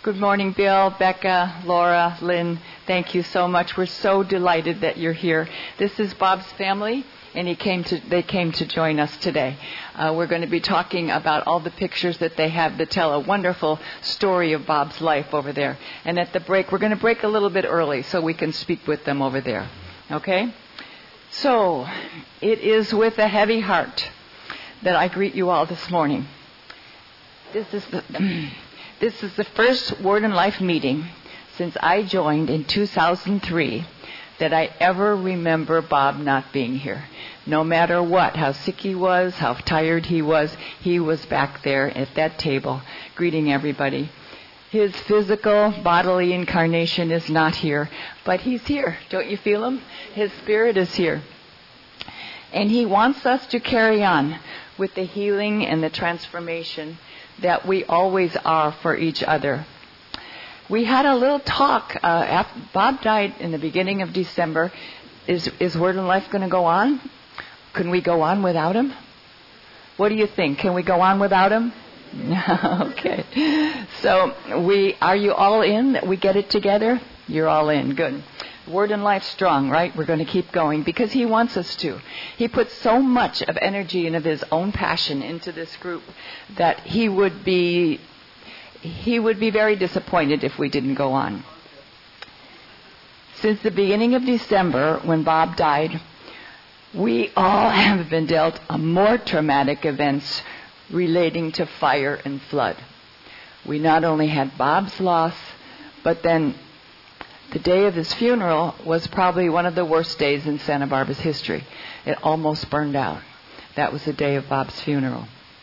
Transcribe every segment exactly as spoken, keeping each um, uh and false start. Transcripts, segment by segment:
Good morning, Bill, Becca, Laura, Lynn. Thank you so much. We're so delighted that you're here. This is Bob's family, and he came to, they came to join us today. Uh, we're going to be talking about all the pictures that they have that tell a wonderful story of Bob's life over there. And at the break, we're going to break a little bit early so we can speak with them over there. Okay? So, it is with a heavy heart that I greet you all this morning. This is the... This is the first Word and Life meeting since I joined in two thousand three that I ever remember Bob not being here. No matter what, how sick he was, how tired he was, he was back there at that table greeting everybody. His physical, bodily incarnation is not here, but he's here. Don't you feel him? His spirit is here. And he wants us to carry on with the healing and the transformation that we always are for each other. We had a little talk. Uh, after Bob died in the beginning of December. Is is Word and Life going to go on? Can we go on without him? What do you think? Can we go on without him? Okay. So we are you all in that we get it together? You're all in. Good. Word and Life strong, right? We're going to keep going because he wants us to. He puts so much of energy and of his own passion into this group that he would be he would be very disappointed if we didn't go on. Since the beginning of December, when Bob died, we all have been dealt a more traumatic events relating to fire and flood. We not only had Bob's loss, but then the day of his funeral was probably one of the worst days in Santa Barbara's history. It almost burned out. That was the day of Bob's funeral.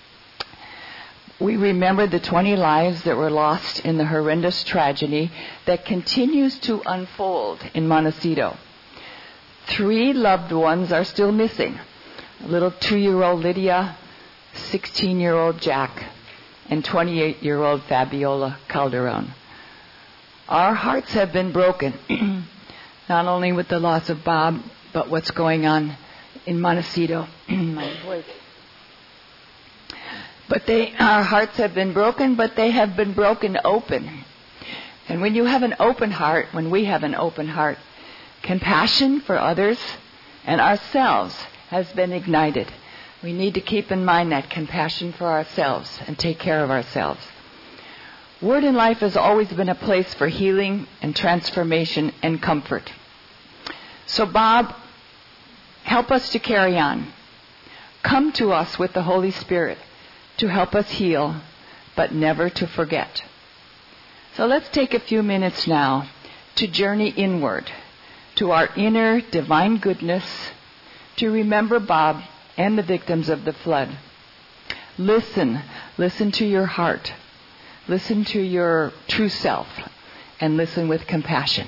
We remember the twenty lives that were lost in the horrendous tragedy that continues to unfold in Montecito. Three loved ones are still missing. Little two-year-old Lydia, sixteen-year-old Jack, and twenty-eight-year-old Fabiola Calderon. Our hearts have been broken, not only with the loss of Bob, but what's going on in Montecito. My voice. But they, our hearts have been broken, but they have been broken open. And when you have an open heart, when we have an open heart, compassion for others and ourselves has been ignited. We need to keep in mind that compassion for ourselves and take care of ourselves. Word and Life has always been a place for healing and transformation and comfort. So Bob, help us to carry on. Come to us with the Holy Spirit to help us heal, but never to forget. So let's take a few minutes now to journey inward, to our inner divine goodness, to remember Bob and the victims of the flood. Listen, listen to your heart. Listen to your true self and listen with compassion.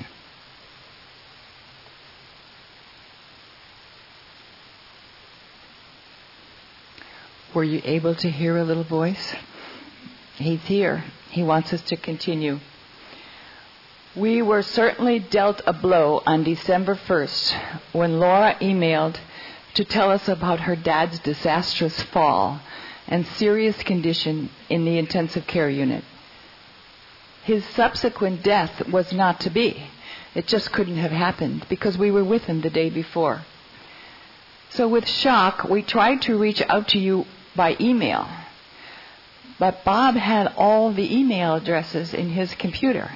Were you able to hear a little voice? He's here. He wants us to continue. We were certainly dealt a blow on December first when Laura emailed to tell us about her dad's disastrous fall and serious condition in the intensive care unit. His subsequent death was not to be. It just couldn't have happened because we were with him the day before. So with shock, we tried to reach out to you by email. But Bob had all the email addresses in his computer.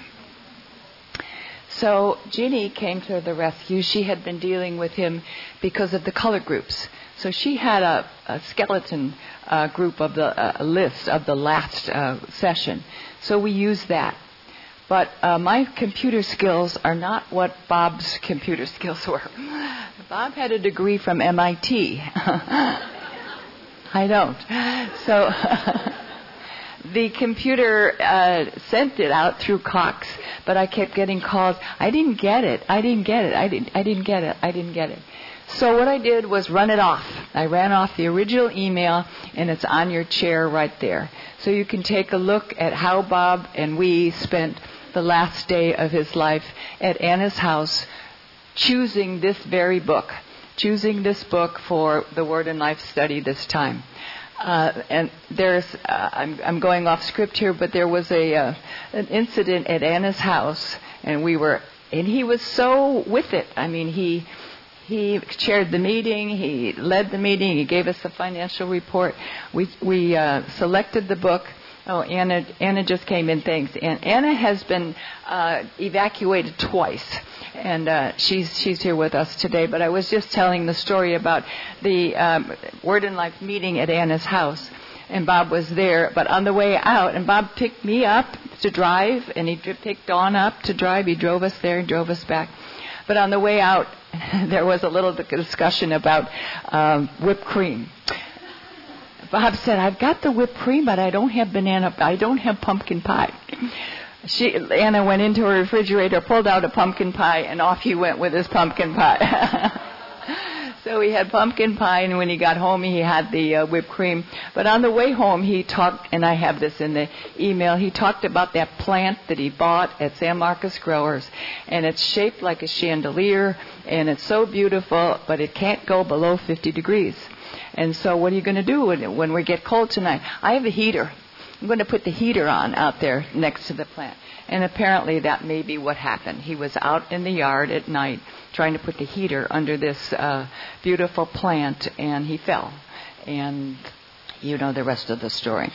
So Ginny came to the rescue. She had been dealing with him because of the color groups. So she had a, a skeleton uh, group of the uh, list of the last uh, session. So we used that. But uh, my computer skills are not what Bob's computer skills were. Bob had a degree from M I T. I don't. So the computer uh, sent it out through Cox, but I kept getting calls. I didn't get it. I didn't get it. I didn't. I didn't get it. I didn't get it. So what I did was run it off. I ran off the original email, and it's on your chair right there. So you can take a look at how Bob and we spent the last day of his life at Anna's house, choosing this very book, choosing this book for the Word and Life study this time. Uh, and there's, uh, I'm, I'm going off script here, but there was a uh, an incident at Anna's house, and we were, and he was so with it. I mean, he he chaired the meeting, he led the meeting, he gave us a financial report. We we uh, selected the book. Oh, Anna Anna just came in. Thanks. And Anna has been uh, evacuated twice, and uh, she's she's here with us today. But I was just telling the story about the um, Word and Life meeting at Anna's house, and Bob was there. But on the way out, and Bob picked me up to drive, and he picked Dawn up to drive. He drove us there and drove us back. But on the way out, there was a little discussion about um, whipped cream. Bob said, "I've got the whipped cream, but I don't have banana. I don't have pumpkin pie." She, Anna went into her refrigerator, pulled out a pumpkin pie, and off he went with his pumpkin pie. So he had pumpkin pie, and when he got home, he had the uh, whipped cream. But on the way home, he talked, and I have this in the email, he talked about that plant that he bought at San Marcos Growers. And it's shaped like a chandelier, and it's so beautiful, but it can't go below fifty degrees. And so what are you going to do when, when we get cold tonight? I have a heater. I'm going to put the heater on out there next to the plant. And apparently that may be what happened. He was out in the yard at night trying to put the heater under this uh, beautiful plant, and he fell. And you know the rest of the story.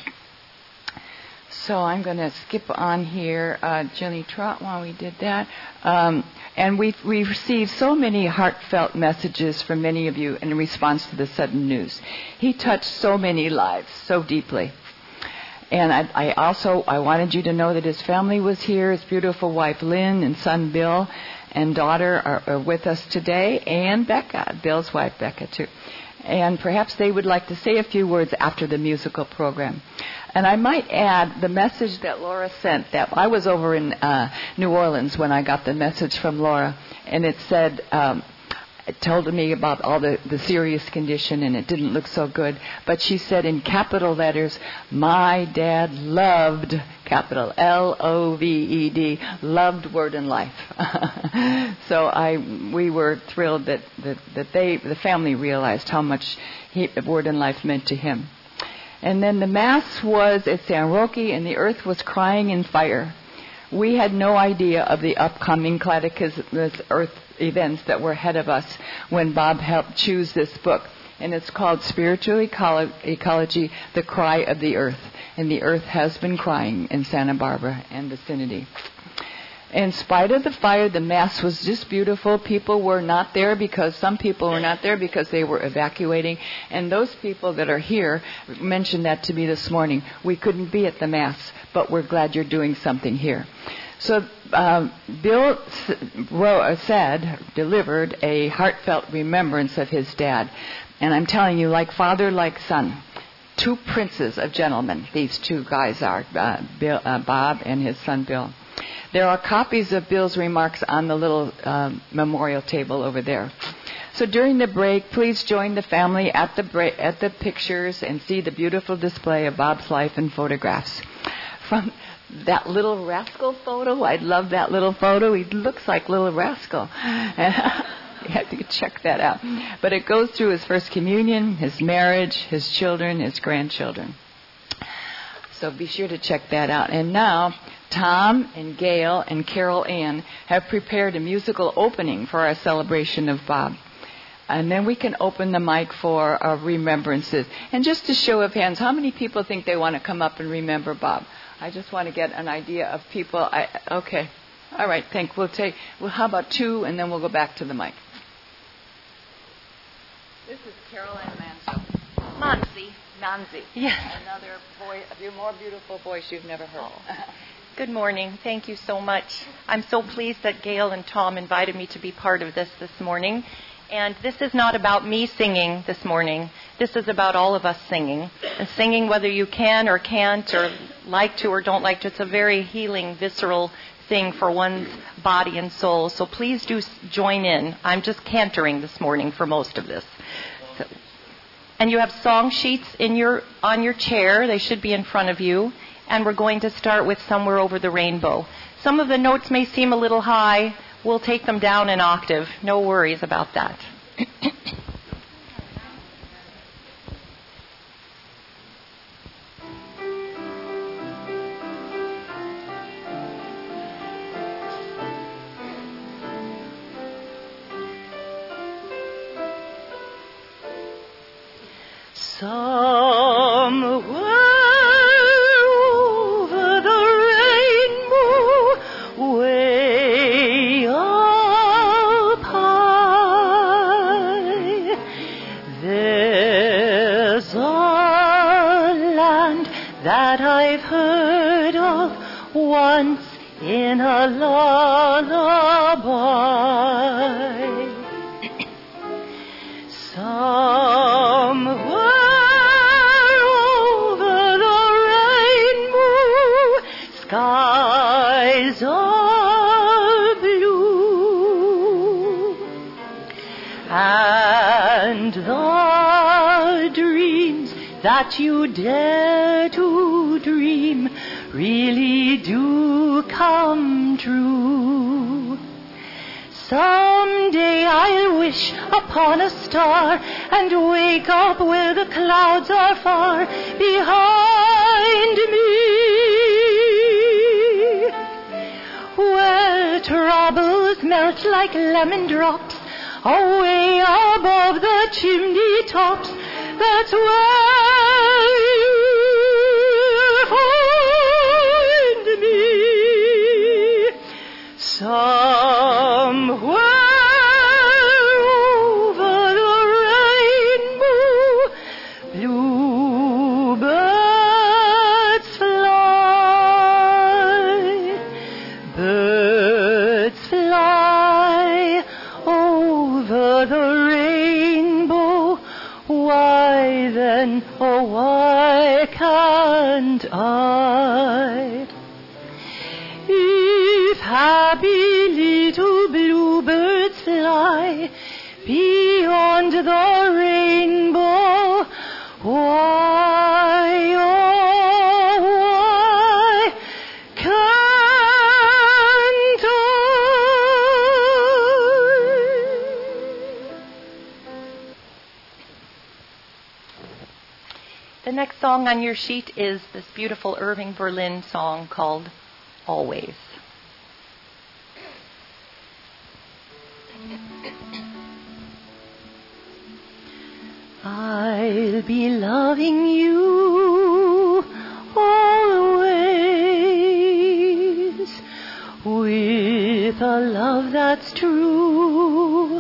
So I'm going to skip on here. Uh, Jenny Trot, while we did that. Um, and we've, we've received so many heartfelt messages from many of you in response to the sudden news. He touched so many lives so deeply. And I, I also, I wanted you to know that his family was here. His beautiful wife, Lynn, and son, Bill, and daughter are, are with us today, and Becca, Bill's wife, Becca, too. And perhaps they would like to say a few words after the musical program. And I might add the message that Laura sent, that I was over in uh, New Orleans when I got the message from Laura, and it said, um, it told me about all the, the serious condition, and it didn't look so good. But she said in capital letters, "My dad loved," capital L O V E D, loved Word and Life. So I, we were thrilled that, that, that they, the family realized how much he, Word and Life meant to him. And then the Mass was at San Roque, and the earth was crying in fire. We had no idea of the upcoming cataclysmic earth events that were ahead of us when Bob helped choose this book. And it's called Spiritual Ecolo- Ecology, The Cry of the Earth. And the earth has been crying in Santa Barbara and vicinity. In spite of the fire, the Mass was just beautiful. People were not there because some people were not there because they were evacuating. And those people that are here mentioned that to me this morning. We couldn't be at the Mass, but we're glad you're doing something here. So um, Bill wrote, said, delivered a heartfelt remembrance of his dad. And I'm telling you, like father, like son. Two princes of gentlemen, these two guys are, uh, Bill, uh, Bob and his son Bill. There are copies of Bill's remarks on the little um, memorial table over there. So during the break, please join the family at the break, at the pictures and see the beautiful display of Bob's life and photographs. From that little rascal photo, I love that little photo. He looks like Little Rascal. You have to check that out. But it goes through his first communion, his marriage, his children, his grandchildren. So be sure to check that out. And now, Tom and Gail and Carol Ann have prepared a musical opening for our celebration of Bob. And then we can open the mic for our remembrances. And just a show of hands, how many people think they want to come up and remember Bob? I just want to get an idea of people. I, okay. All right. Think we'll take, well, how about two, and then we'll go back to the mic. This is Carol Ann Mansell. Nancy. Nancy. Yes. Another voice, a more beautiful voice you've never heard. Oh. Good morning. Thank you so much. I'm so pleased that Gail and Tom invited me to be part of this this morning. And this is not about me singing this morning. This is about all of us singing. And singing whether you can or can't or like to or don't like to. It's a very healing, visceral thing for one's body and soul. So please do join in. I'm just cantering this morning for most of this. So, and you have song sheets in your on your chair. They should be in front of you. And we're going to start with Somewhere Over the Rainbow. Some of the notes may seem a little high. We'll take them down an octave. No worries about that. Somewhere over the rainbow, way up high, there's a land that I've heard of once in a lullaby. Somewhere over the rainbow, skies are blue, and the dreams that you dare to dream really do come true. Someday I'll wish upon a star and wake up where the clouds are far behind me, where troubles melt like lemon drops away above the chimney tops. That's where you'll find me. Somewhere over the rainbow, bluebirds fly, birds fly over the rainbow. Why then, oh why can't I? If happy little bluebirds fly beyond the rainbow, why, oh why can't I? The next song on your sheet is this beautiful Irving Berlin song called Always. I'll be loving you always, with a love that's true,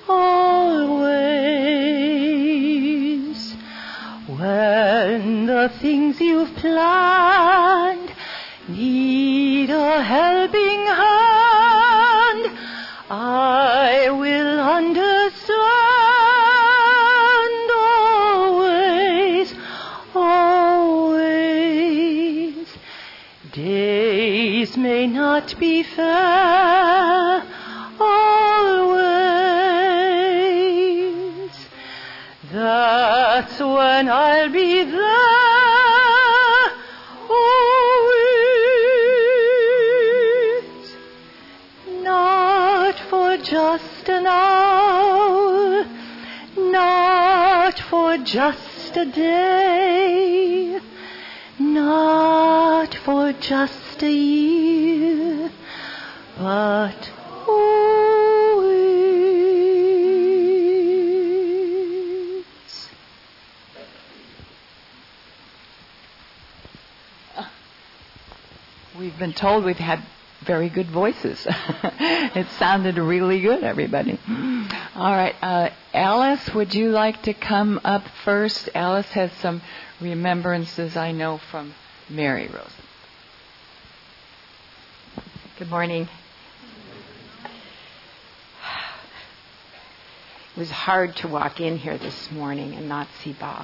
always. When the things you've planned need a helping hand, I will understand always, always. Days may not be fair, always. That's when I'll be there, always. Not for just an hour, not for just a day, not for just a year, but always. We've been told we've had very good voices. It sounded really good, everybody. All right. Uh, Alice, would you like to come up first? Alice has some remembrances, I know, from Mary Rosen. Good morning. It was hard to walk in here this morning and not see Bob.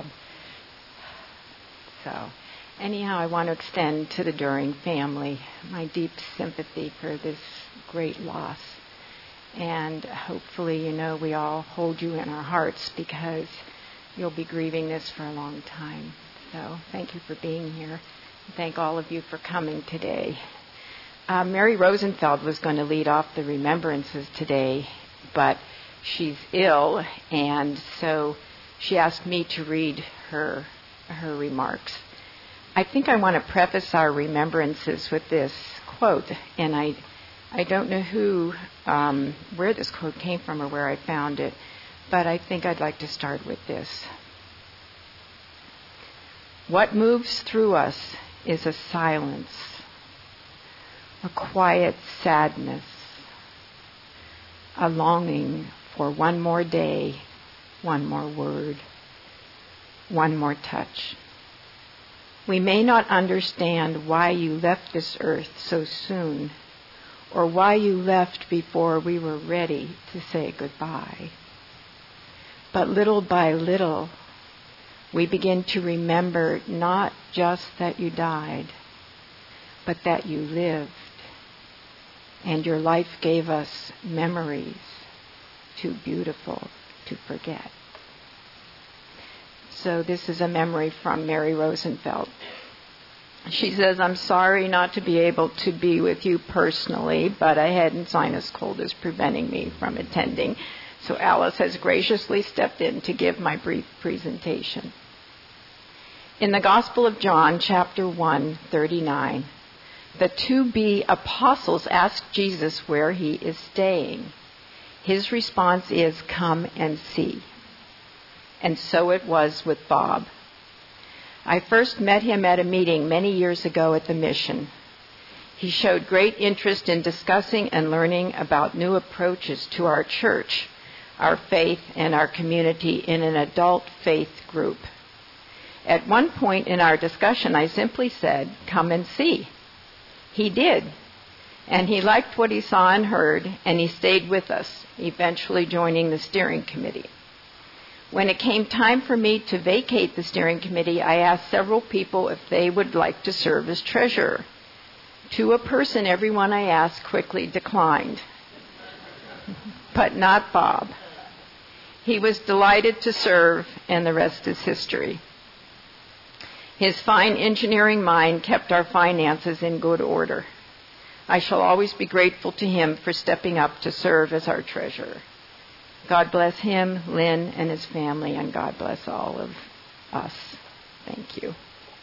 So, anyhow, I want to extend to the During family my deep sympathy for this great loss. And hopefully, you know, we all hold you in our hearts because you'll be grieving this for a long time. So thank you for being here. Thank all of you for coming today. Uh, Mary Rosenfeld was going to lead off the remembrances today, but she's ill, and so she asked me to read her her remarks. I think I want to preface our remembrances with this quote, and I I don't know who um, where this quote came from or where I found it, but I think I'd like to start with this. What moves through us is a silence, a quiet sadness, a longing for one more day, one more word, one more touch. We may not understand why you left this earth so soon, or why you left before we were ready to say goodbye. But little by little, we begin to remember not just that you died, but that you lived, and your life gave us memories too beautiful to forget. So this is a memory from Mary Rosenfeld. She says, I'm sorry not to be able to be with you personally, but a head and sinus cold is preventing me from attending. So Alice has graciously stepped in to give my brief presentation. In the Gospel of John, chapter one, thirty-nine, the two B apostles ask Jesus where he is staying. His response is, come and see. And so it was with Bob. I first met him at a meeting many years ago at the Mission. He showed great interest in discussing and learning about new approaches to our church, our faith, and our community in an adult faith group. At one point in our discussion, I simply said, come and see. He did. And he liked what he saw and heard, and he stayed with us, eventually joining the steering committee. When it came time for me to vacate the steering committee, I asked several people if they would like to serve as treasurer. To a person, everyone I asked quickly declined. But not Bob. He was delighted to serve, and the rest is history. His fine engineering mind kept our finances in good order. I shall always be grateful to him for stepping up to serve as our treasurer. God bless him, Lynn, and his family, and God bless all of us. Thank you.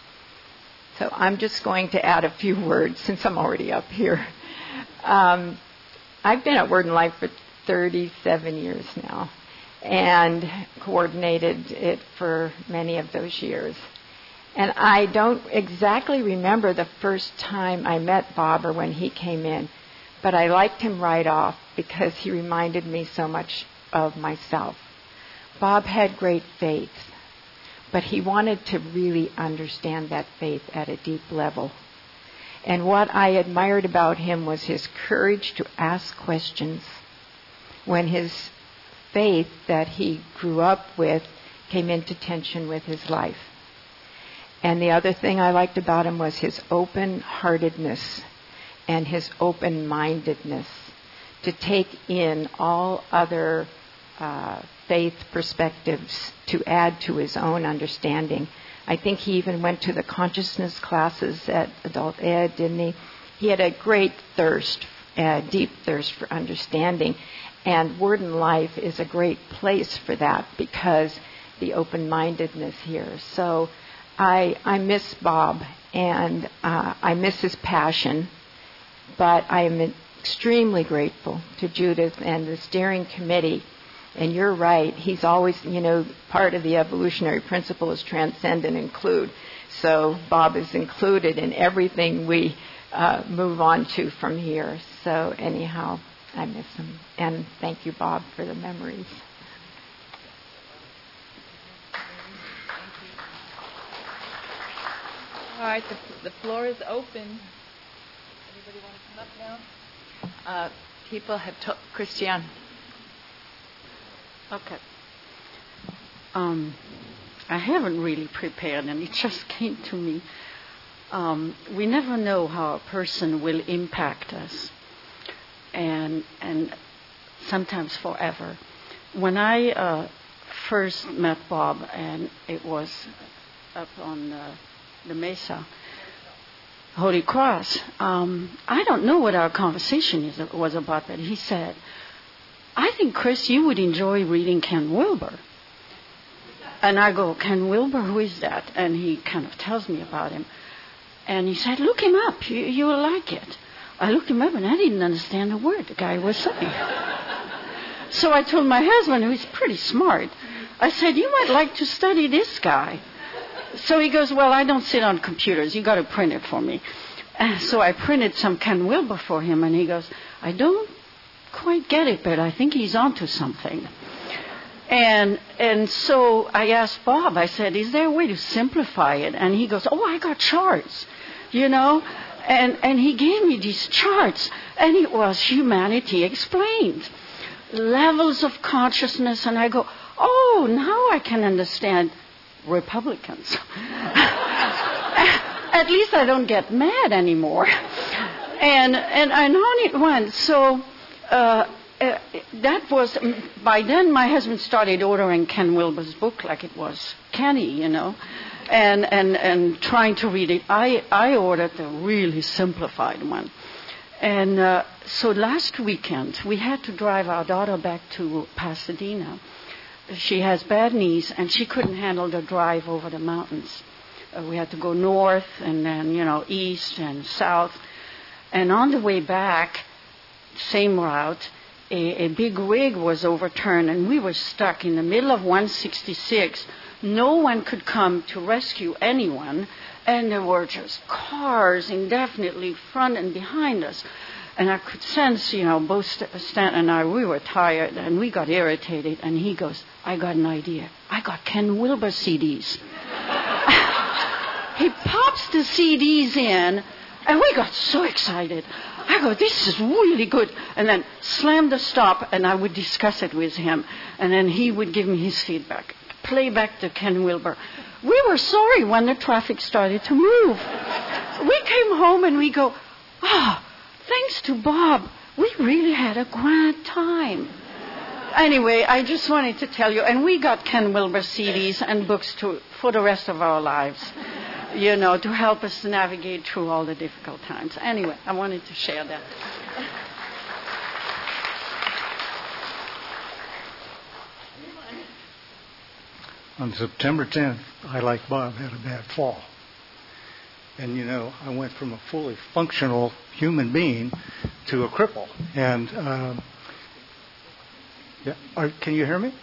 So I'm just going to add a few words since I'm already up here. Um, I've been at Word and Life for thirty-seven years now and coordinated it for many of those years. And I don't exactly remember the first time I met Bob or when he came in, but I liked him right off because he reminded me so much of myself. Bob had great faith, but he wanted to really understand that faith at a deep level. And what I admired about him was his courage to ask questions when his faith that he grew up with came into tension with his life. And the other thing I liked about him was his open-heartedness and his open-mindedness to take in all other uh, faith perspectives to add to his own understanding. I think he even went to the consciousness classes at Adult Ed, didn't he? He had a great thirst, a deep thirst for understanding. And Word and Life is a great place for that because the open-mindedness here. So I, I miss Bob, and uh, I miss his passion, but I am extremely grateful to Judith and the steering committee. And you're right, he's always, you know, part of the evolutionary principle is transcend and include. So Bob is included in everything we uh, move on to from here. So anyhow, I miss him. And thank you, Bob, for the memories. All right, the, the floor is open. Anybody want to come up now? Uh, people have told Christiane. Okay. Um, I haven't really prepared, and it just came to me. Um, we never know how a person will impact us, and and sometimes forever. When I uh, first met Bob, and it was up on uh, the Mesa, Holy Cross, um, I don't know what our conversation is, was about, but he said, I think, Chris, you would enjoy reading Ken Wilber. And I go, Ken Wilber, who is that? And he kind of tells me about him. And he said, look him up. You, you will like it. I looked him up, and I didn't understand a word the guy was saying. So I told my husband, who is pretty smart, I said, you might like to study this guy. so he goes, well, I don't sit on computers. You got to print it for me. And so I printed some Ken Wilber for him, and he goes, I don't quite get it, but I think he's onto something. And and so I asked Bob, I said, is there a way to simplify it? And he goes, oh, I got charts, you know. And, and he gave me these charts, and it was Humanity Explained. Levels of consciousness, and I go, oh, now I can understand Republicans. At least I don't get mad anymore. And and, and on it went. So uh, uh, that was, by then my husband started ordering Ken Wilber's book like it was candy, you know, and, and, and trying to read it. I, I ordered the really simplified one. And uh, so last weekend, we had to drive our daughter back to Pasadena. She has bad knees, and she couldn't handle the drive over the mountains. Uh, we had to go north and then, you know, east and south. And on the way back, same route, a, a big rig was overturned, and we were stuck in the middle of one sixty-six. No one could come to rescue anyone, and there were just cars indefinitely front and behind us. And I could sense, you know, both Stan and I, we were tired, and we got irritated. And he goes, I got an idea. I got Ken Wilber C Ds. He pops the C Ds in, and we got so excited. I go, this is really good. And then slam the stop, and I would discuss it with him. And then he would give me his feedback. Play back to Ken Wilber. We were sorry when the traffic started to move. We came home and we go, ah, oh, thanks to Bob, we really had a grand time. Anyway, I just wanted to tell you, and we got Ken Wilber C Ds and books to, for the rest of our lives, you know, to help us navigate through all the difficult times. Anyway, I wanted to share that. On September tenth, I, like Bob, had a bad fall. And, you know, I went from a fully functional human being to a cripple. And, um, yeah, are, can you hear me?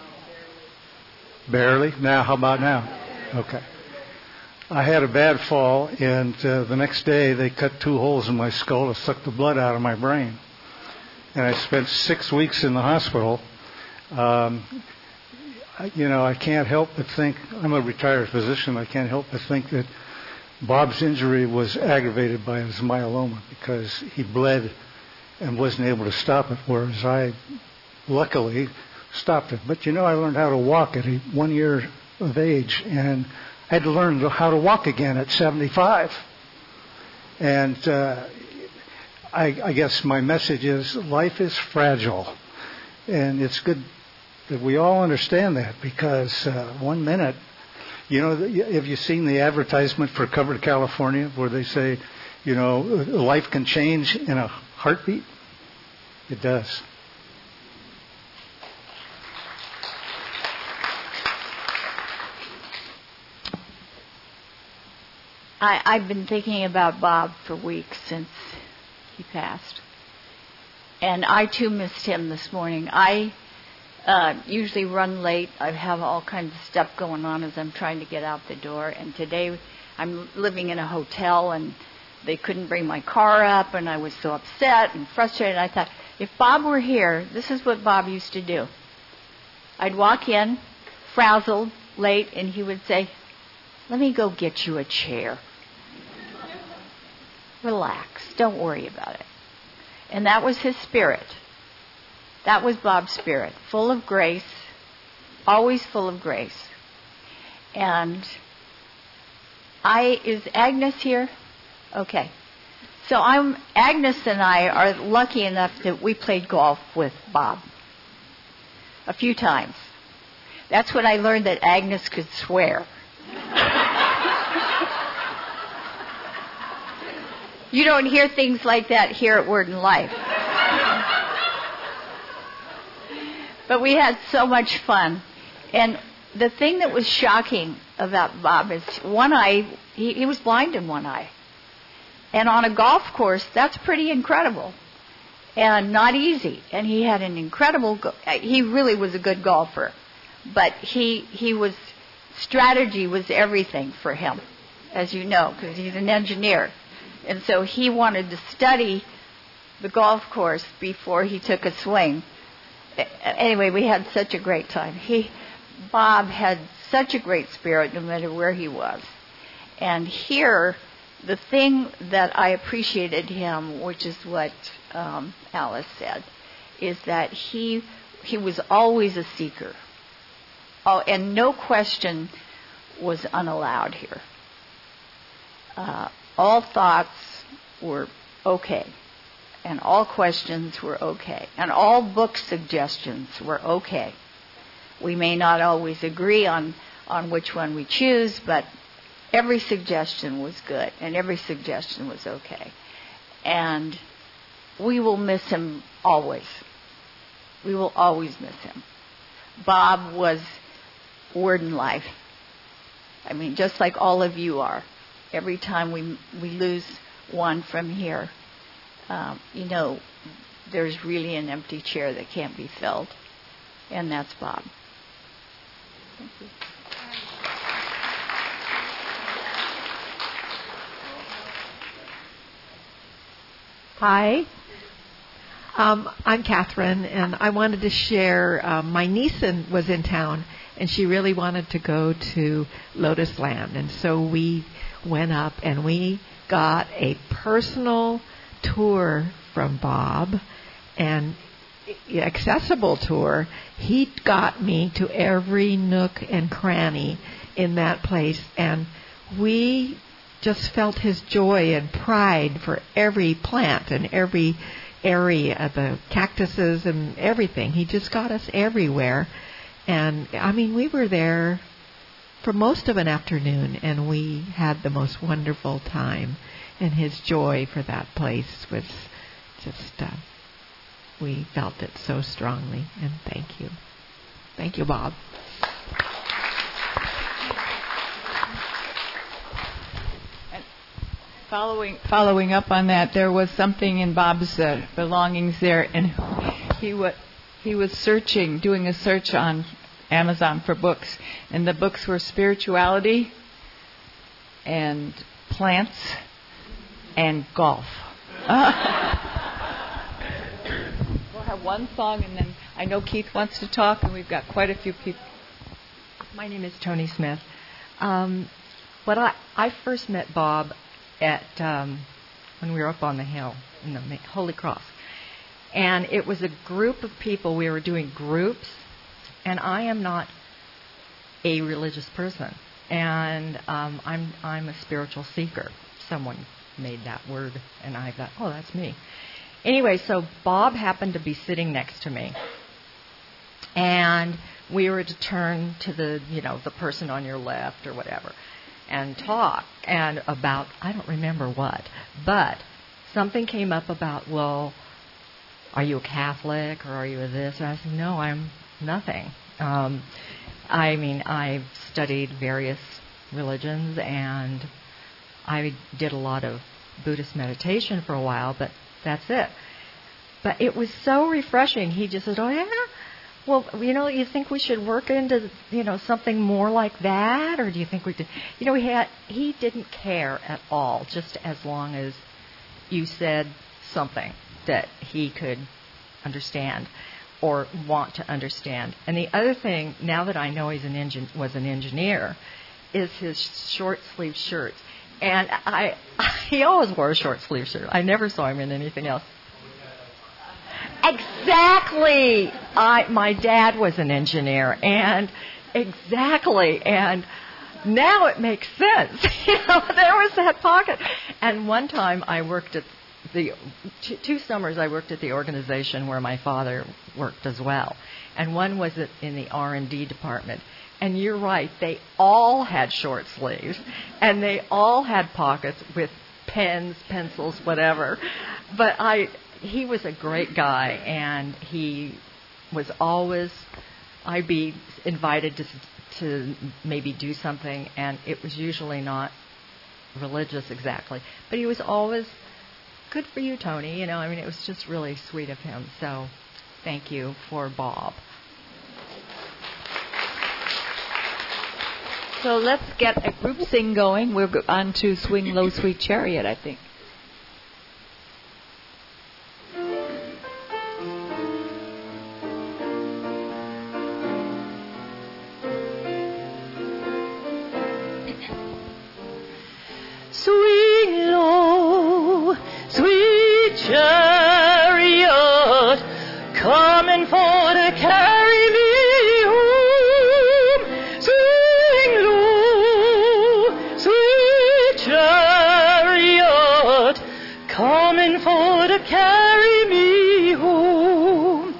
Barely. Now, how about now? Okay. I had a bad fall, and uh, the next day they cut two holes in my skull to suck the blood out of my brain. And I spent six weeks in the hospital. Um, you know, I can't help but think, I'm a retired physician, I can't help but think that Bob's injury was aggravated by his myeloma because he bled and wasn't able to stop it, whereas I luckily stopped it. But, you know, I learned how to walk at one year of age, and I had to learn how to walk again at seventy-five. And uh, I, I guess my message is life is fragile, and it's good that we all understand that, because uh, one minute, you know, have you seen the advertisement for Covered California where they say, you know, life can change in a heartbeat? It does. I, I've been thinking about Bob for weeks since he passed. And I, too, missed him this morning. I uh, usually run late. I have all kinds of stuff going on as I'm trying to get out the door. And today I'm living in a hotel, and they couldn't bring my car up, and I was so upset and frustrated. I thought, if Bob were here, this is what Bob used to do. I'd walk in, frazzled, late, and he would say, let me go get you a chair. Relax. Don't worry about it. And that was his spirit. That was Bob's spirit. Full of grace. Always full of grace. And I, is Agnes here? Okay. So I'm, Agnes and I are lucky enough that we played golf with Bob. A few times. That's when I learned that Agnes could swear. You don't hear things like that here at Word and Life. But we had so much fun. And the thing that was shocking about Bob is one eye, he, he was blind in one eye. And on a golf course, that's pretty incredible. And not easy. And he had an incredible, he really was a good golfer. But he he was strategy was everything for him, as you know, because he's an engineer. And so he wanted to study the golf course before he took a swing. Anyway, we had such a great time. He, Bob had such a great spirit no matter where he was. And here, the thing that I appreciated him, which is what um, Alice said, is that he he was always a seeker. Oh, and no question was unallowed here. Uh, all thoughts were okay. And all questions were okay. And all book suggestions were okay. We may not always agree on, on which one we choose, but every suggestion was good, and every suggestion was okay. And we will miss him always. We will always miss him. Bob was word and life. I mean, just like all of you are. Every time we we lose one from here, um, you know, there's really an empty chair that can't be filled. And that's Bob. Thank you. Hi. Um, I'm Catherine, and I wanted to share. Um, my niece in, was in town, and she really wanted to go to Lotus Land, and so we went up and we got a personal tour from Bob, and accessible tour. He got me to every nook and cranny in that place, and we just felt his joy and pride for every plant and every area, the cactuses and everything. He just got us everywhere. And, I mean, we were there for most of an afternoon, and we had the most wonderful time. And his joy for that place was just, uh, we felt it so strongly. And thank you. Thank you, Bob. Following following up on that, there was something in Bob's uh, belongings there, and he was he was searching, doing a search on Amazon for books, and the books were spirituality and plants and golf. We'll have one song, and then I know Keith wants to talk, and we've got quite a few people. My name is Tony Smith. Um, what I I first met Bob at um, when we were up on the hill in the Holy Cross, and it was a group of people. We were doing groups, and I am not a religious person, and um, I'm I'm a spiritual seeker. Someone made that word, and I thought, oh, that's me. Anyway, so Bob happened to be sitting next to me, and we were to turn to the you know the person on your left or whatever, and talk and about, I don't remember what, but something came up about, well, are you a Catholic or are you a this? And I said, no, I'm nothing. Um, I mean, I've studied various religions, and I did a lot of Buddhist meditation for a while, but that's it. But it was so refreshing. He just said, oh, yeah? Well, you know, you think we should work into, you know, something more like that, or do you think we did? You know, he had he didn't care at all, just as long as you said something that he could understand or want to understand. And the other thing, now that I know he's an engin- was an engineer, is his short sleeve shirts. And I, he always wore a short sleeve shirt. I never saw him in anything else. Exactly. I my dad was an engineer, and exactly, and now it makes sense. You know, there was that pocket. And one time I worked at the two, two summers I worked at the organization where my father worked as well, and one was in the R and D department. And you're right, they all had short sleeves, and they all had pockets with pens, pencils, whatever. But I. He was a great guy, and he was always, I'd be invited to to maybe do something, and it was usually not religious exactly, but he was always, good for you, Tony, you know, I mean, it was just really sweet of him. So thank you for Bob. So let's get a group sing going. We're go- on to Swing Low, Sweet Chariot, I think. Swing low, sweet chariot, coming for to carry me home. Swing low, sweet chariot, coming for to carry me home.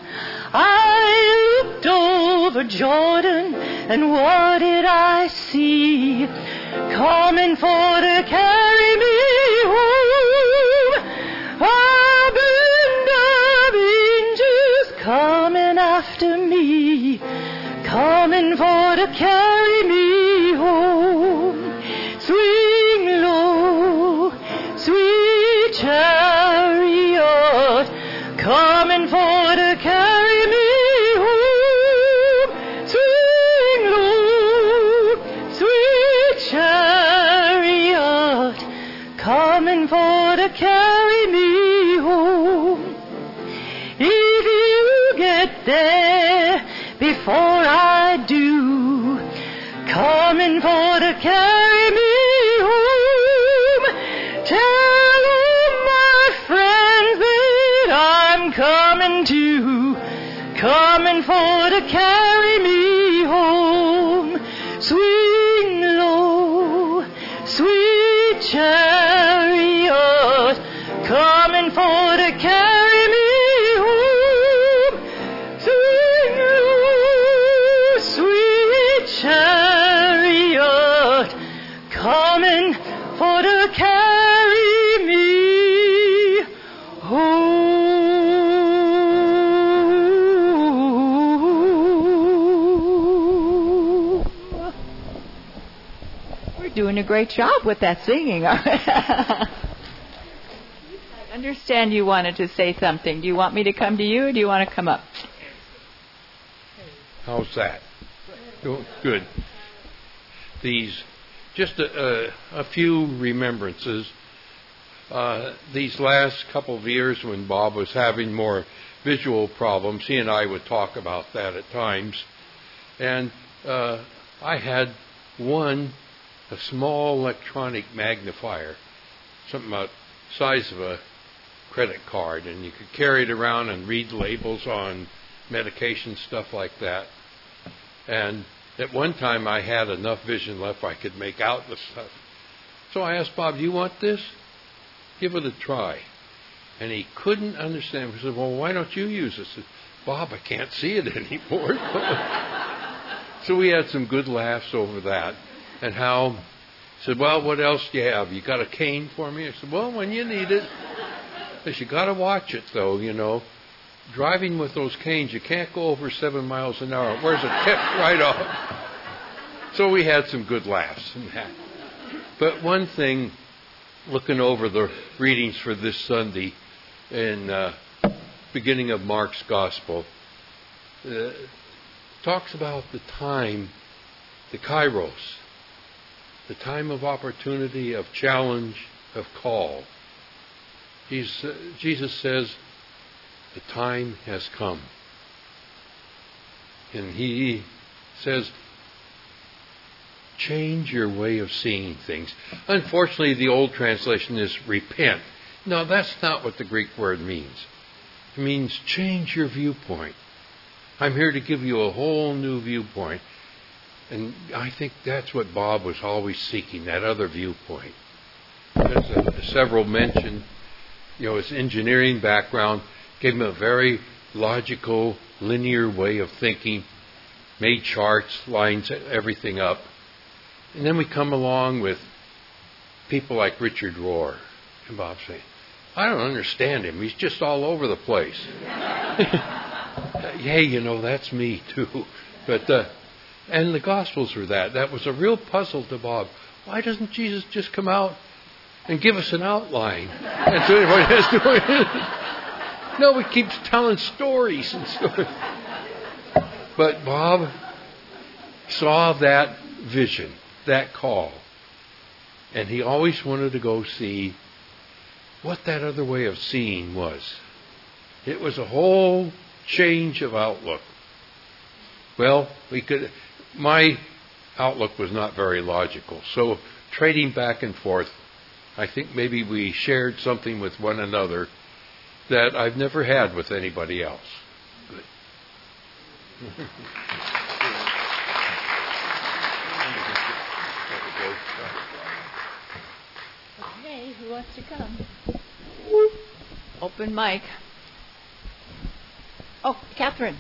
I looked over Jordan, and what did I see? Coming for to carry me home, a band of angels coming after me, coming for to carry me home. Swing low, sweet chariot, coming for to carry me home. Swing low, sweet chariot, coming for to carry me home. If you get there before I do, coming for to carry me home, tell all my friends that I'm coming too, coming for to carry me home. Swing low, sweet chariot, coming for to carry me home. Swing low, sweet chariot, coming for to carry me home. We're doing a great job with that singing. I understand you wanted to say something. Do you want me to come to you, or do you want to come up? How's that? Good. Good. These, just a, a, a few remembrances. Uh, these last couple of years when Bob was having more visual problems, he and I would talk about that at times. And uh, I had one, a small electronic magnifier, something about the size of a credit card, and you could carry it around and read labels on medication, stuff like that. And at one time I had enough vision left I could make out the stuff. So I asked Bob, do you want this? Give it a try. And he couldn't understand. He said, well, why don't you use this? I said, Bob, I can't see it anymore. So we had some good laughs over that. And how, he said, well, what else do you have? You got a cane for me? I said, well, when you need it. I said, you got to watch it, though, you know. Driving with those canes, you can't go over seven miles an hour. It wears a tip right off. So we had some good laughs in that. But one thing, looking over the readings for this Sunday, in uh, beginning of Mark's Gospel, uh, talks about the time, the kairos, the time of opportunity, of challenge, of call. He's, uh, Jesus says, the time has come. And he says, change your way of seeing things. Unfortunately, the old translation is repent. No, that's not what the Greek word means. It means change your viewpoint. I'm here to give you a whole new viewpoint. And I think that's what Bob was always seeking, that other viewpoint. As uh, several mentioned, you know, his engineering background gave him a very logical, linear way of thinking, made charts, lines everything up. And then we come along with people like Richard Rohr. And Bob saying, I don't understand him. He's just all over the place. Hey, you know, that's me too. But uh, and the Gospels were that. That was a real puzzle to Bob. Why doesn't Jesus just come out and give us an outline? And so everybody has to... No, he keeps telling stories and stories. But Bob saw that vision. that call. And he always wanted to go see what that other way of seeing was. It was a whole change of outlook. Well, we could. My outlook was not very logical. So trading back and forth, I think maybe we shared something with one another that I've never had with anybody else. Good. Okay, who wants to come? Open mic. Oh, Catherine.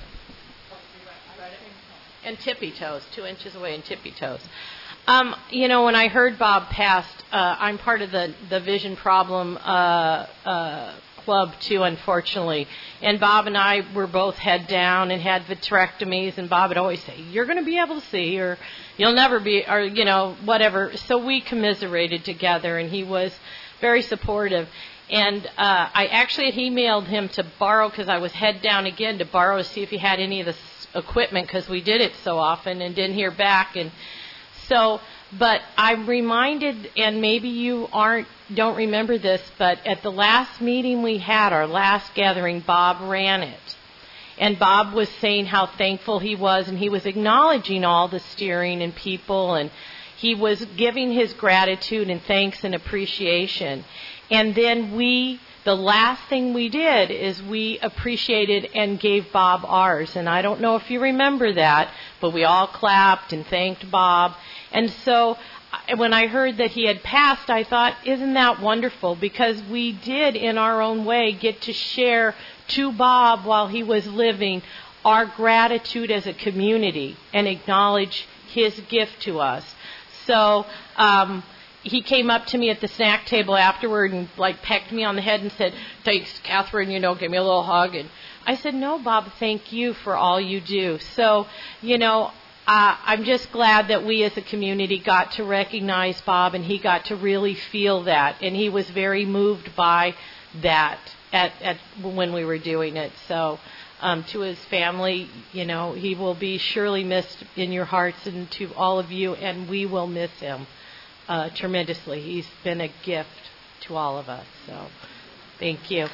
And tippy toes, two inches away and tippy toes. Um, you know, when I heard Bob passed, uh, I'm part of the, the vision problem uh, uh, club too, unfortunately. And Bob and I were both head down and had vitrectomies, and Bob would always say, "You're going to be able to see, or you'll never be," or, you know, whatever. So we commiserated together, and he was very supportive. And uh, I actually had emailed him to borrow, because I was head down again, to borrow to see if he had any of the equipment, because we did it so often and didn't hear back. And so, but I'm reminded, and maybe you aren't, don't remember this, but at the last meeting we had, our last gathering, Bob ran it. And Bob was saying how thankful he was, and he was acknowledging all the steering and people, and he was giving his gratitude and thanks and appreciation. And then we, the last thing we did is we appreciated and gave Bob ours. And I don't know if you remember that, but we all clapped and thanked Bob. And so when I heard that he had passed, I thought, isn't that wonderful? Because we did, in our own way, get to share to Bob while he was living our gratitude as a community and acknowledge his gift to us. So um, he came up to me at the snack table afterward and like pecked me on the head and said, "Thanks, Catherine, you know, give me a little hug." And I said, "No, Bob, thank you for all you do." So, you know, Uh, I'm just glad that we as a community got to recognize Bob, and he got to really feel that. And he was very moved by that at, at when we were doing it. So um, to his family, you know, he will be surely missed in your hearts, and to all of you, and we will miss him uh, tremendously. He's been a gift to all of us. So thank you.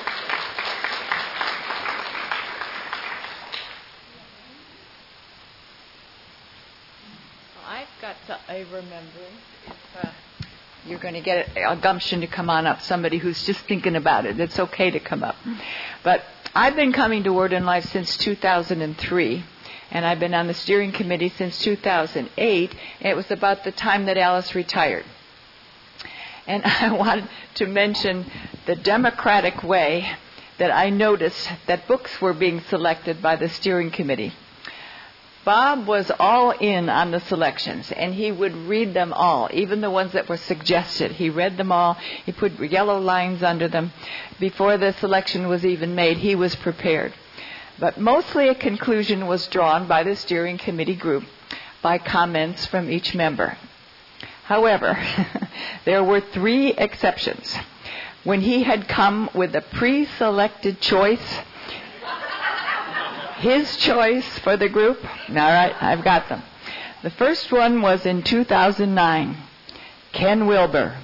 Got to, a remembrance. If uh, you're going to get a, a gumption to come on up, somebody who's just thinking about it, it's okay to come up. But I've been coming to Word and Life since two thousand three, and I've been on the steering committee since two thousand eight. And it was about the time that Alice retired. And I wanted to mention the democratic way that I noticed that books were being selected by the steering committee. Bob was all in on the selections, and he would read them all, even the ones that were suggested. He read them all. He put yellow lines under them. Before the selection was even made, he was prepared. But mostly a conclusion was drawn by the steering committee group by comments from each member. However, there were three exceptions. When he had come with a pre-selected choice, his choice for the group, all right, I've got them. The first one was in two thousand nine, Ken Wilber.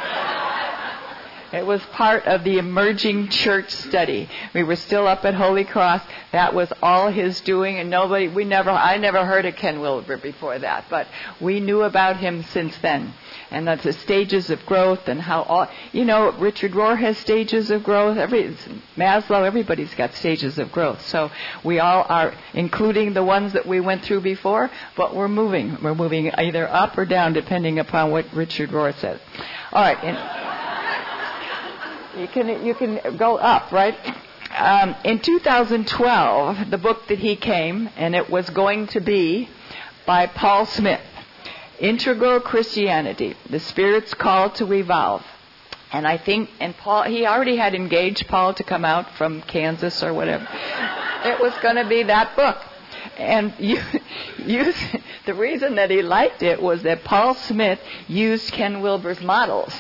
It was part of the emerging church study. We were still up at Holy Cross. That was all his doing, and nobody, we never, I never heard of Ken Wilber before that, but we knew about him since then. And that's the stages of growth, and how all, you know, Richard Rohr has stages of growth. Every Maslow, everybody's got stages of growth. So we all are, including the ones that we went through before, but we're moving. We're moving either up or down, depending upon what Richard Rohr says. All right. And you can you can go up, right? Um, in two thousand twelve, the book that he came, and it was going to be by Paul Smith, Integral Christianity, The Spirit's Call to Evolve. And I think, and Paul, he already had engaged Paul to come out from Kansas or whatever. It was going to be that book. And you, you, the reason that he liked it was that Paul Smith used Ken Wilber's models.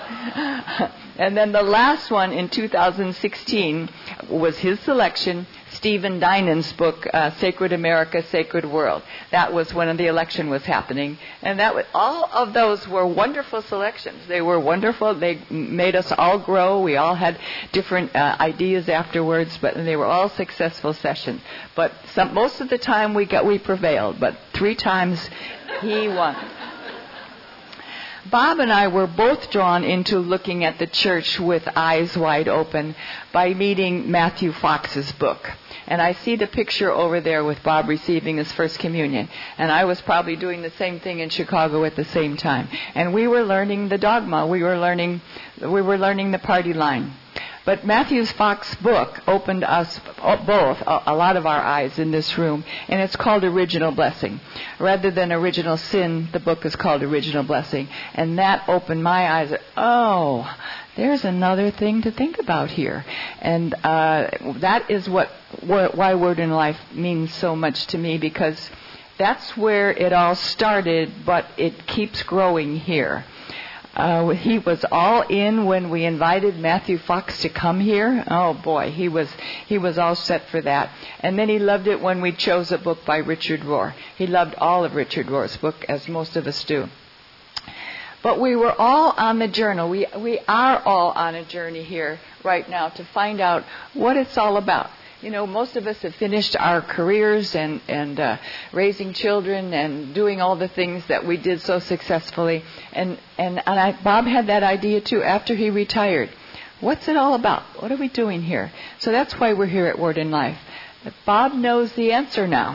And then the last one in two thousand sixteen was his selection, Stephen Dinan's book, uh, Sacred America, Sacred World. That was when the election was happening. And that was, all of those were wonderful selections. They were wonderful. They made us all grow. We all had different uh, ideas afterwards, but they were all successful sessions. But some, most of the time we got we prevailed, but three times he won. Bob and I were both drawn into looking at the church with eyes wide open by meeting Matthew Fox's book. And I see the picture over there with Bob receiving his first communion. And I was probably doing the same thing in Chicago at the same time. And we were learning the dogma. We were learning, we were learning the party line. But Matthew Fox's book opened us both, a lot of our eyes in this room, and it's called Original Blessing. Rather than Original Sin, the book is called Original Blessing. And that opened my eyes. Oh, there's another thing to think about here. And uh, that is what why Word in Life means so much to me, because that's where it all started, but it keeps growing here. Uh, he was all in when we invited Matthew Fox to come here. Oh boy, he was he was all set for that. And then he loved it when we chose a book by Richard Rohr. He loved all of Richard Rohr's book, as most of us do. But we were all on the journey. We we are all on a journey here right now to find out what it's all about. You know, most of us have finished our careers and, and uh, raising children and doing all the things that we did so successfully. And, and, and I, Bob had that idea, too, after he retired. What's it all about? What are we doing here? So that's why we're here at Word in Life. But Bob knows the answer now.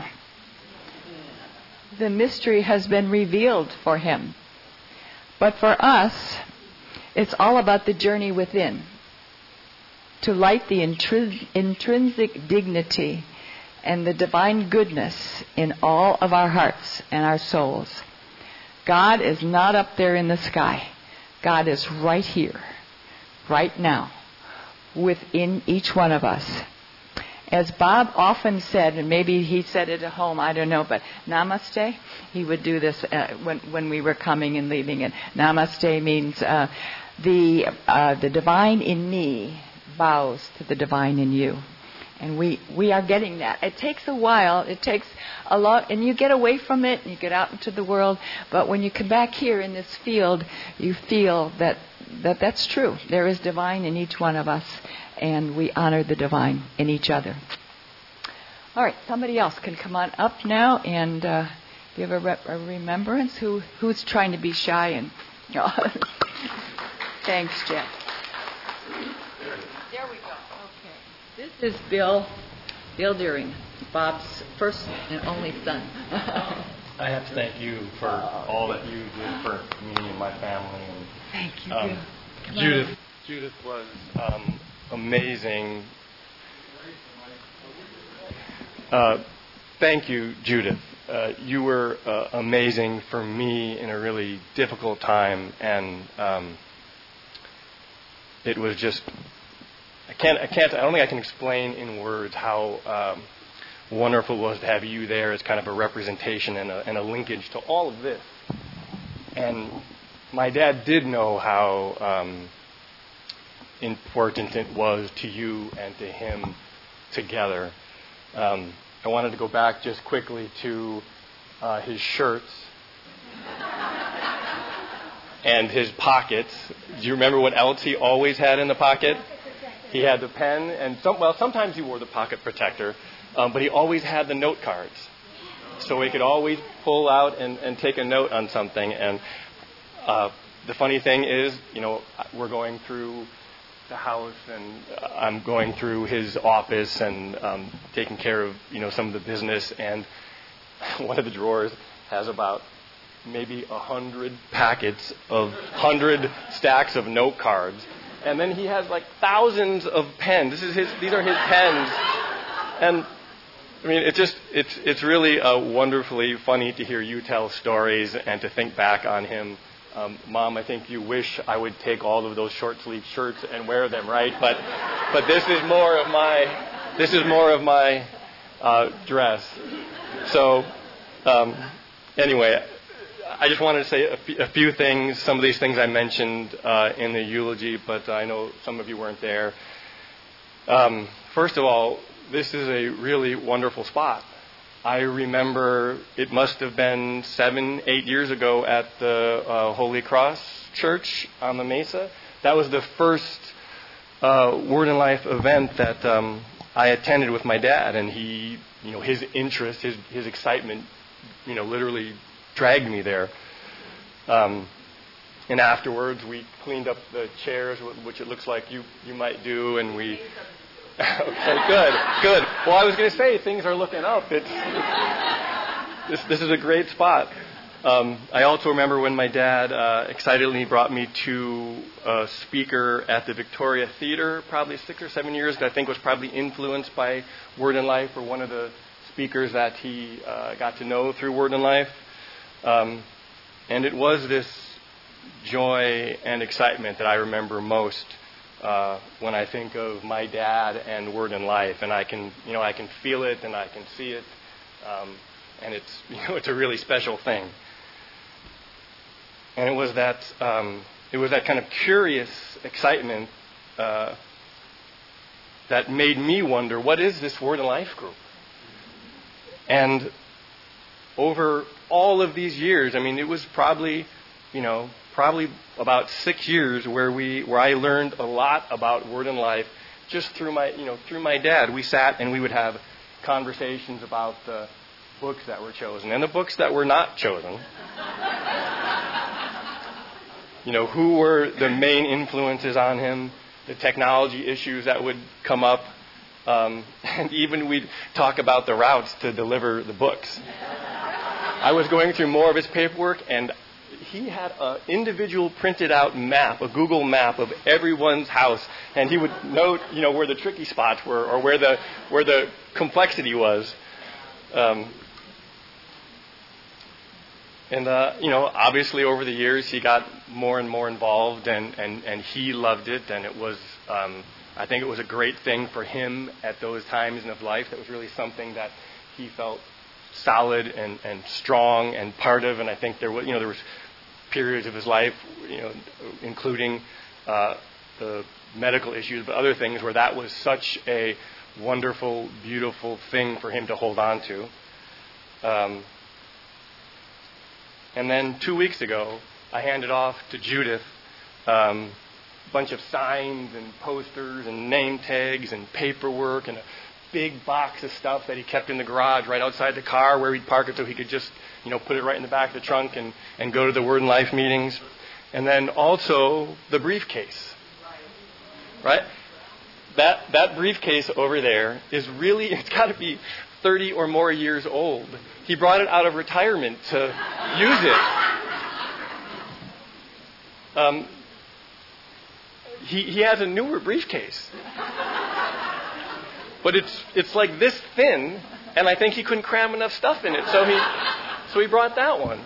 The mystery has been revealed for him. But for us, it's all about the journey within. To light the intris- intrinsic dignity and the divine goodness in all of our hearts and our souls. God is not up there in the sky. God is right here, right now, within each one of us. As Bob often said, and maybe he said it at home, I don't know, but namaste, he would do this uh, when, when we were coming and leaving. And namaste means uh, the uh, the divine in me bows to the divine in you. And we, we are getting that. It takes a while. It takes a lot. And you get away from it and you get out into the world. But when you come back here in this field, you feel that, that that's true. There is divine in each one of us. And we honor the divine in each other. All right. Somebody else can come on up now and uh, give a, re- a remembrance. Who Who's trying to be shy? And Thanks, Jeff. There we go. Okay. This is Bill, Bill Deering, Bob's first and only son. I have to thank you for all that you did for me and my family. And, thank you, um, Bill. Judith, Judith was um, amazing. Uh, thank you, Judith. Uh, you were uh, amazing for me in a really difficult time, and um, it was just. I can't, I can't, I don't think I can explain in words how um, wonderful it was to have you there as kind of a representation and a, and a linkage to all of this. And my dad did know how um, important it was to you and to him together. Um, I wanted to go back just quickly to uh, his shirts and his pockets. Do you remember what else he always had in the pocket? He had the pen, and some, well, sometimes he wore the pocket protector, um, but he always had the note cards. So he could always pull out and, and take a note on something. And uh, the funny thing is, you know, we're going through the house, and I'm going through his office and um, taking care of, you know, some of the business. And one of the drawers has about maybe a hundred packets of hundred stacks of note cards. And then he has like thousands of pens. This is his. These are his pens. And I mean, it just it's it's really uh, wonderfully funny to hear you tell stories and to think back on him. Um, Mom, I think you wish I would take all of those short sleeve shirts and wear them, right? But but this is more of my this is more of my uh, dress. So um, anyway. I just wanted to say a, f- a few things. Some of these things I mentioned uh, in the eulogy, but I know some of you weren't there. Um, first of all, this is a really wonderful spot. I remember it must have been seven, eight years ago at the uh, Holy Cross Church on the Mesa. That was the first uh, Word and Life event that um, I attended with my dad, and he, you know, his interest, his his excitement, you know, literally dragged me there. Um, and afterwards, we cleaned up the chairs, which it looks like you you might do, and we. Okay, good, good. Well, I was going to say things are looking up. It's, it's this. This is a great spot. Um, I also remember when my dad uh, excitedly brought me to a speaker at the Victoria Theatre, probably six or seven years ago. I think was probably influenced by Word and Life, or one of the speakers that he uh, got to know through Word and Life. Um, and it was this joy and excitement that I remember most. Uh, when I think of my dad and Word and Life, and I can, you know, I can feel it and I can see it, um, and it's, you know, it's a really special thing. And it was that, um, it was that kind of curious excitement uh, that made me wonder, what is this Word and Life group? And over all of these years, I mean, it was probably, you know. Probably about six years where we where I learned a lot about Word and Life just through my you know through my dad. We sat and we would have conversations about the books that were chosen and the books that were not chosen. You know, who were the main influences on him, the technology issues that would come up, um, and even we'd talk about the routes to deliver the books. I was going through more of his paperwork, and he had an individual printed out map, a Google map of everyone's house, and he would note, you know, where the tricky spots were or where the where the complexity was. Um, and uh, you know, obviously over the years he got more and more involved, and, and, and he loved it, and it was um, I think it was a great thing for him at those times in his life. That was really something that he felt solid and, and strong and part of, and I think there was you know there was periods of his life, you know, including uh, the medical issues, but other things where that was such a wonderful, beautiful thing for him to hold on to. Um, and then two weeks ago, I handed off to Judith um, a bunch of signs and posters and name tags and paperwork and a big box of stuff that he kept in the garage right outside the car where he'd park it so he could just, you know, put it right in the back of the trunk and, and go to the Word and Life meetings. And then also the briefcase. Right? That that briefcase over there is really, it's got to be thirty or more years old. He brought it out of retirement to use it. Um, he, he has a newer briefcase. But it's it's like this thin, and I think he couldn't cram enough stuff in it, so he so he brought that one.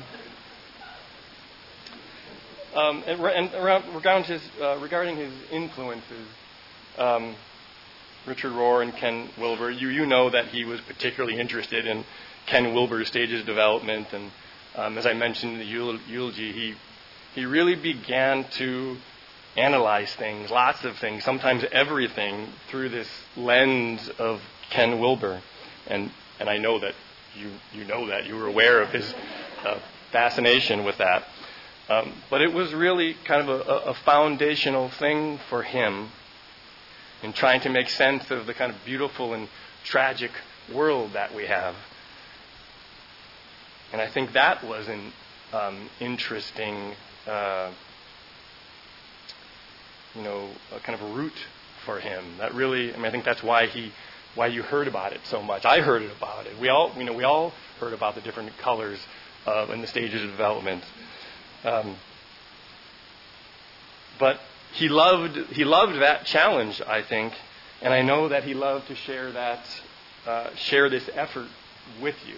Um, and, and around, regarding his uh, regarding his influences, um, Richard Rohr and Ken Wilber, you you know that he was particularly interested in Ken Wilber's stages of development, and um, as I mentioned in the eulogy, he he really began to analyze things, lots of things, sometimes everything, through this lens of Ken Wilber. And and I know that you you know that. You were aware of his uh, fascination with that. Um, but it was really kind of a, a foundational thing for him in trying to make sense of the kind of beautiful and tragic world that we have. And I think that was an um, interesting uh you know, a kind of a root for him. That really, I mean, I think that's why he, why you heard about it so much. I heard it about it. We all, you know, we all heard about the different colors uh, and the stages of development. Um, but he loved, he loved that challenge, I think, and I know that he loved to share that, uh, share this effort with you.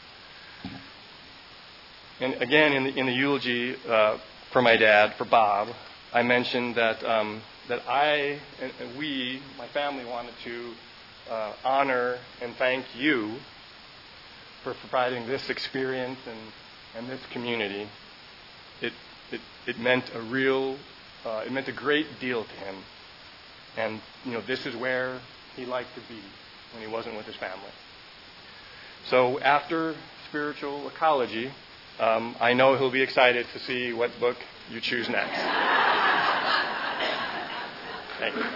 And again, in the, in the eulogy uh, for my dad, for Bob, I mentioned that um, that I and, and we, my family, wanted to uh, honor and thank you for providing this experience and, and this community. It it it meant a real, uh, it meant a great deal to him, and you know this is where he liked to be. when he wasn't with his family. So after spiritual ecology, um, I know he'll be excited to see what book you choose next. Thank you.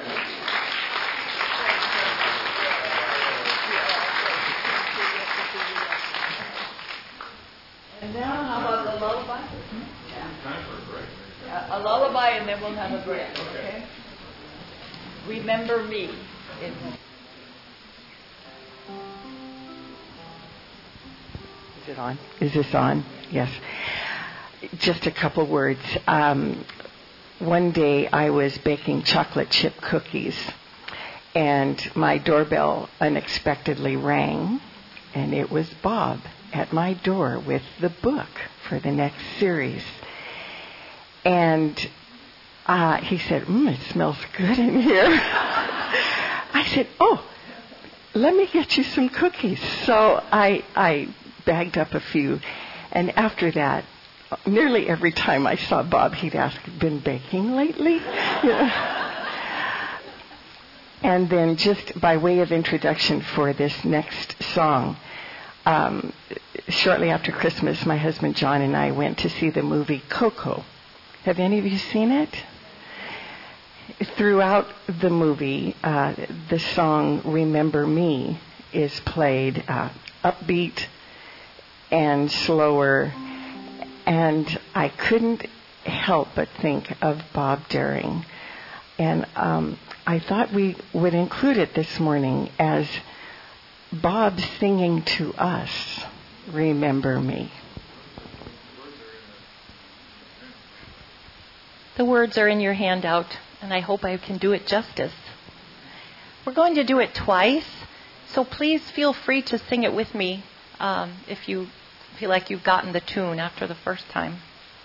And now, how about the lullaby? Yeah. A, a lullaby, and then we'll have a break. Okay. Remember me. It's Is it on? Is this on? Yes. Just a couple words. Um, one day I was baking chocolate chip cookies, and my doorbell unexpectedly rang, and it was Bob at my door with the book for the next series. And uh, he said, mm, it smells good in here. I said, oh, let me get you some cookies. So I, I bagged up a few. And after that, nearly every time I saw Bob, he'd ask, been baking lately? Yeah. And then just by way of introduction for this next song, um, shortly after Christmas, my husband John and I went to see the movie Coco. Have any of you seen it? Throughout the movie, uh, the song Remember Me is played uh, upbeat and slower, and I couldn't help but think of Bob Daring. And um, I thought we would include it this morning as Bob singing to us, Remember Me. The words are in your handout, and I hope I can do it justice. We're going to do it twice, so please feel free to sing it with me um, if you feel like you've gotten the tune after the first time.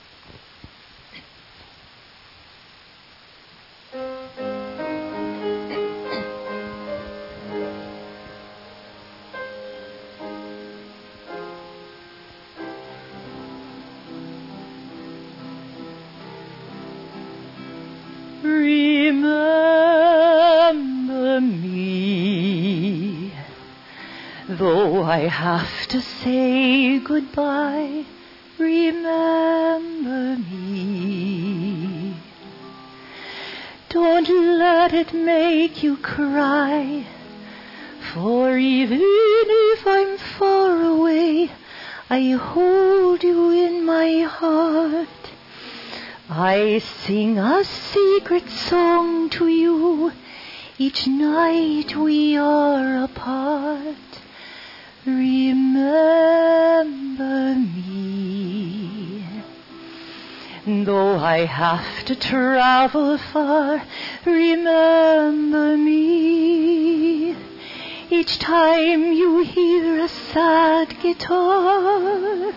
Remember me, though I have to say goodbye. Remember me. Don't let it make you cry, for even if I'm far away, I hold you in my heart. I sing a secret song to you each night we are apart. Remember me. Though I have to travel far, remember me. Each time you hear a sad guitar,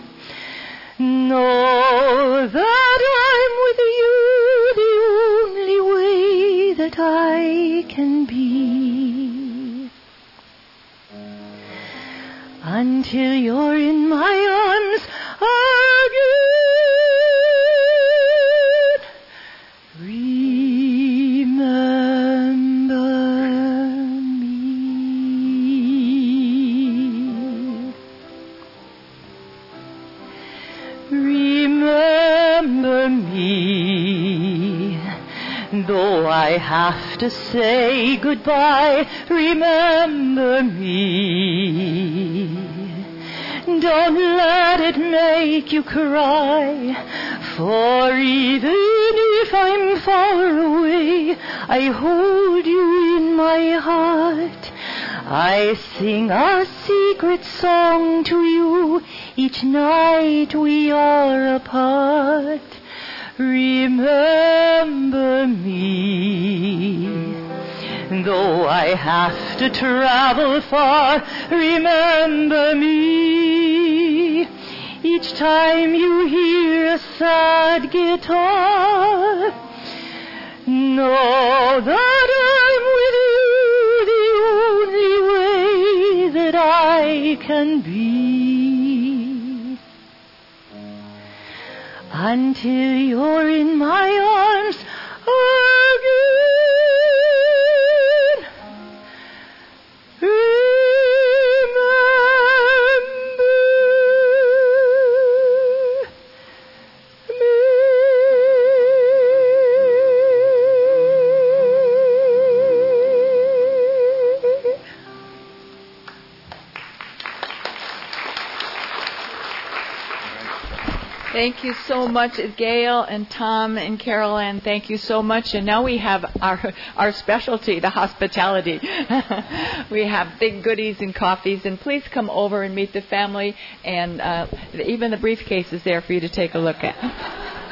know that I'm with you the only way that I can be. Until you're in my arms again, remember me. Remember me, though I have to say goodbye. Remember me. Don't let it make you cry, for even if I'm far away, I hold you in my heart. I sing a secret song to you each night we are apart. Remember me. Though I have to travel far, remember me. Each time you hear a sad guitar, know that I'm with you the only way that I can be. Until you're in my arms again. Thank you so much, Gail and Tom and Carol Ann. Thank you so much. And now we have our our specialty, the hospitality. We have big goodies and coffees. And please come over and meet the family. And uh, even the briefcase is there for you to take a look at.